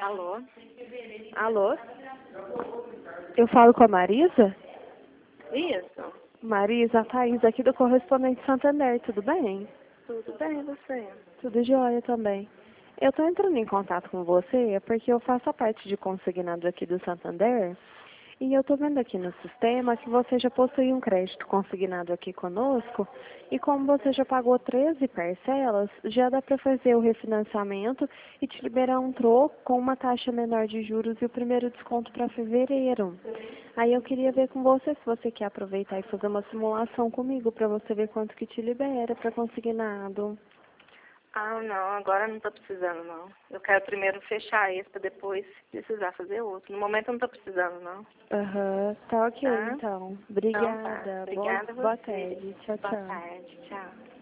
Alô? Alô? Eu falo com a Marisa? Isso. Marisa, a Thaís aqui do Correspondente Santander, tudo bem? Tudo bem, você? Tudo jóia também. Eu tô entrando em contato com você porque eu faço a parte de consignado aqui do Santander e eu tô vendo aqui no sistema que você já possui um crédito consignado aqui conosco e como você já pagou 13 parcelas, já dá para fazer o refinanciamento e te liberar um troco com uma taxa menor de juros e o primeiro desconto para fevereiro. Aí eu queria ver com você se você quer aproveitar e fazer uma simulação comigo para você ver quanto que te libera para consignado. Ah, não, agora não tô precisando, não. Eu quero primeiro fechar esse pra depois precisar fazer outro. No momento eu não tô precisando, não. Aham, tá ok Tá? então. Então tá. Obrigada. Obrigada a Boa você. tarde. Tchau, Boa tchau. tarde. Tchau.